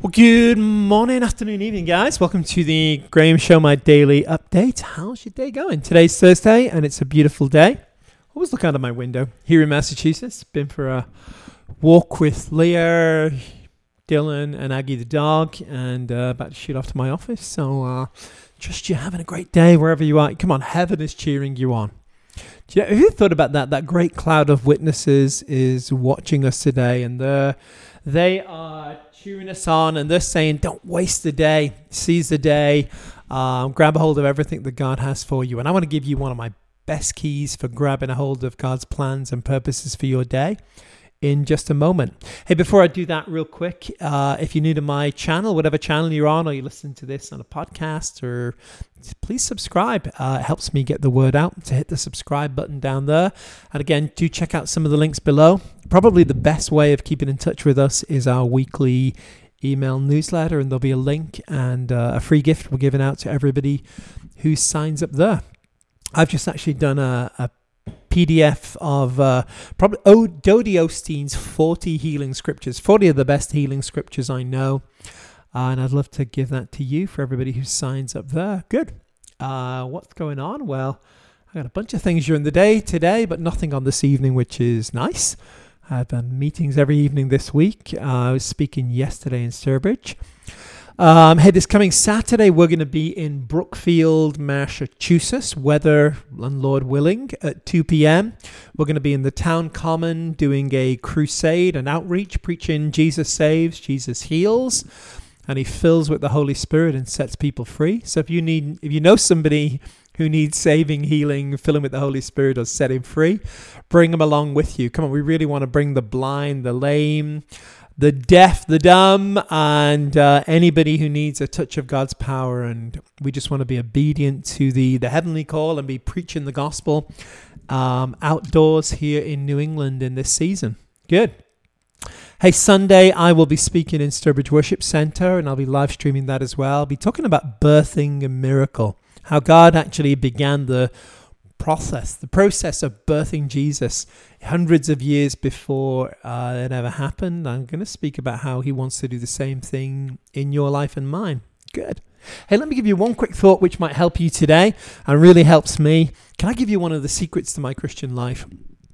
Well, good morning, afternoon, evening, guys. Welcome to the Graham Show, my daily update. How's your day going? Today's Thursday, and it's a beautiful day. Always look out of my window here in Massachusetts. Been for a walk with Leah, Dylan, and Aggie the dog, and about to shoot off to my office. So just you having a great day wherever you are. Come on, heaven is cheering you on. Have you thought about that? That great cloud of witnesses is watching us today, and they are cheering us on, and they're saying, don't waste the day, seize the day, grab a hold of everything that God has for you. And I want to give you one of my best keys for grabbing a hold of God's plans and purposes for your day in just a moment. Hey, before I do that real quick, if you're new to my channel, whatever channel you're on, or you're listening to this on a podcast, or please subscribe. It helps me get the word out, to hit the subscribe button down there. And again, do check out some of the links below. Probably the best way of keeping in touch with us is our weekly email newsletter, and there'll be a link and a free gift we're giving out to everybody who signs up there. I've just actually done a PDF of probably Dodie Osteen's 40 healing scriptures, 40 of the best healing scriptures I know. And I'd love to give that to you for everybody who signs up there. Good. What's going on? Well, I got a bunch of things during the day today, but nothing on this evening, which is nice. I've had meetings every evening this week. I was speaking yesterday in Sturbridge. Hey, this coming Saturday, we're going to be in Brookfield, Massachusetts, weather and Lord willing, at 2 p.m. We're going to be in the town common doing a crusade, an outreach, preaching Jesus saves, Jesus heals, and he fills with the Holy Spirit and sets people free. So if you know somebody who needs saving, healing, filling with the Holy Spirit, or setting free, bring them along with you. Come on, we really want to bring the blind, the lame, the deaf, the dumb, and anybody who needs a touch of God's power. And we just want to be obedient to the heavenly call and be preaching the gospel outdoors here in New England in this season. Good. Hey, Sunday, I will be speaking in Sturbridge Worship Center, and I'll be live streaming that as well. I'll be talking about birthing a miracle, how God actually began the process of birthing Jesus hundreds of years before it ever happened. I'm going to speak about how he wants to do the same thing in your life and mine. Good. Hey, let me give you one quick thought which might help you today and really helps me. Can I give you one of the secrets to my Christian life?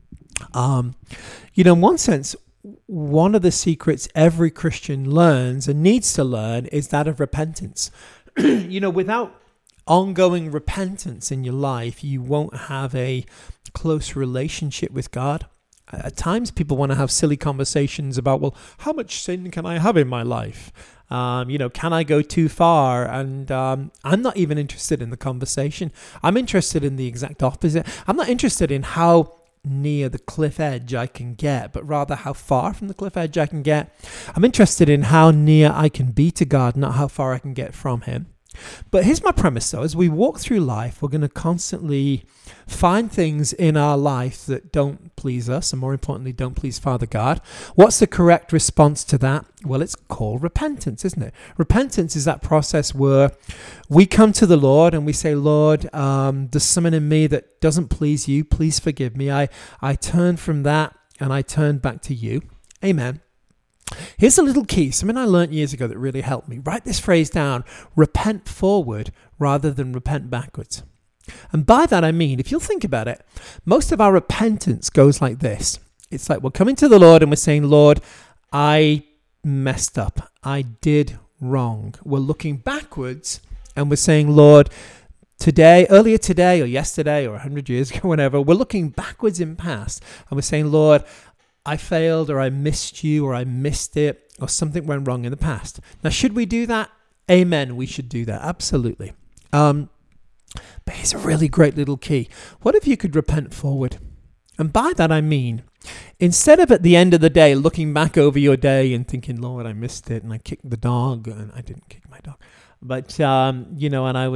In one sense, one of the secrets every Christian learns and needs to learn is that of repentance. Without ongoing repentance in your life, you won't have a close relationship with God. At times, people want to have silly conversations about, well, how much sin can I have in my life? Can I go too far? And I'm not even interested in the conversation. I'm interested in the exact opposite. I'm not interested in how near the cliff edge I can get, but rather how far from the cliff edge I can get. I'm interested in how near I can be to God, not how far I can get from him. But here's my premise, though. As we walk through life, we're going to constantly find things in our life that don't please us, and more importantly, don't please Father God. What's the correct response to that? Well, it's called repentance, isn't it? Repentance is that process where we come to the Lord and we say, Lord, there's something in me that doesn't please you. Please forgive me. I turn from that and I turn back to you. Amen. Here's a little key, something I learned years ago that really helped me. Write this phrase down: repent forward rather than repent backwards. And by that I mean, if you'll think about it, most of our repentance goes like this. It's like we're coming to the Lord and we're saying, Lord, I messed up. I did wrong. We're looking backwards and we're saying, Lord, earlier today or yesterday or 100 years ago, whenever, we're looking backwards in past and we're saying, Lord, I failed, or I missed you, or I missed it, or something went wrong in the past. Now, should we do that? Amen. We should do that. Absolutely. But here's a really great little key. What if you could repent forward? And by that, I mean, instead of at the end of the day looking back over your day and thinking, Lord, I missed it, and I kicked the dog, and I didn't kick my dog, but, and I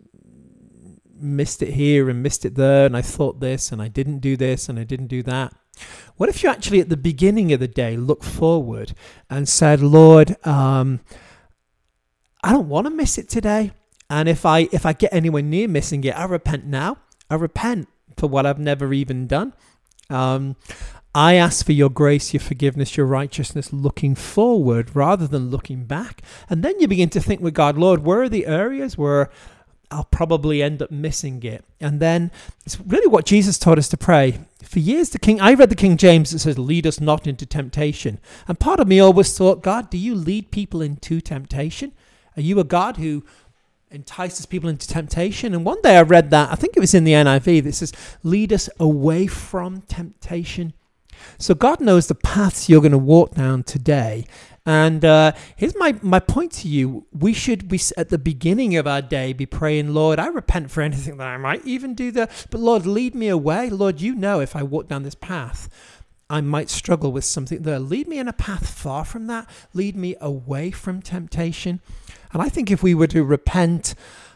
missed it here and missed it there, and I thought this, and I didn't do this, and I didn't do that. What if you actually at the beginning of the day look forward and said, Lord, I don't want to miss it today. And if I get anywhere near missing it, I repent now. I repent for what I've never even done. I ask for your grace, your forgiveness, your righteousness, looking forward rather than looking back. And then you begin to think with God, Lord, where are the areas where I'll probably end up missing it? And then it's really what Jesus taught us to pray. For years, I read the King James that says, lead us not into temptation. And part of me always thought, God, do you lead people into temptation? Are you a God who entices people into temptation? And one day I read that, I think it was in the NIV, that says, lead us away from temptation. So God knows the paths you're going to walk down today. And here's my point to you. We should be at the beginning of our day be praying, Lord, I repent for anything that I might even do there. But Lord, lead me away. Lord, you know if I walk down this path, I might struggle with something there. Lead me in a path far from that. Lead me away from temptation. And I think if we were to repent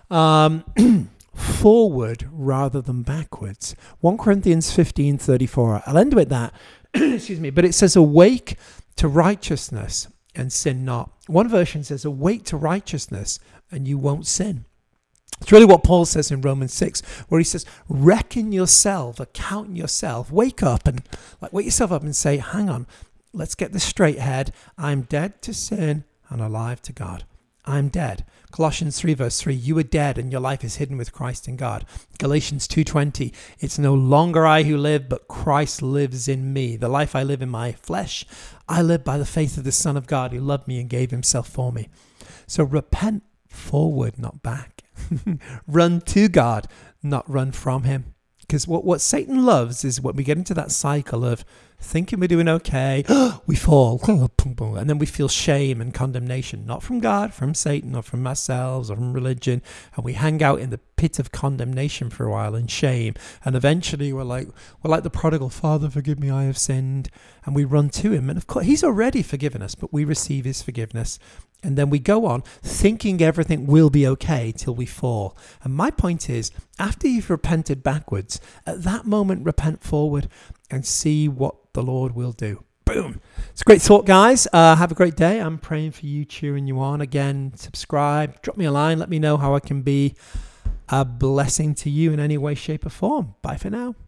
forward rather than backwards. 1 Corinthians 15:34. I'll end with that. Excuse me. But it says, awake to righteousness and sin not. One version says, awake to righteousness and you won't sin. It's really what Paul says in Romans 6, where he says, reckon yourself, account yourself, wake up and wake yourself up and say, hang on, let's get this straight ahead. I'm dead to sin and alive to God. I'm dead. Colossians 3 verse 3, you are dead and your life is hidden with Christ in God. Galatians 2:20, it's no longer I who live, but Christ lives in me. The life I live in my flesh, I live by the faith of the Son of God who loved me and gave himself for me. So repent forward, not back. Run to God, not run from him. Because what Satan loves is when we get into that cycle of thinking we're doing okay, we fall, and then we feel shame and condemnation, not from God, from Satan, or from ourselves, or from religion, and we hang out in the pit of condemnation for a while and shame, and eventually we're like the prodigal, Father, forgive me, I have sinned, and we run to him, and of course he's already forgiven us, but we receive his forgiveness. And then we go on thinking everything will be okay till we fall. And my point is, after you've repented backwards, at that moment, repent forward and see what the Lord will do. Boom. It's a great thought, guys. Have a great day. I'm praying for you, cheering you on. Again, subscribe, drop me a line. Let me know how I can be a blessing to you in any way, shape or form. Bye for now.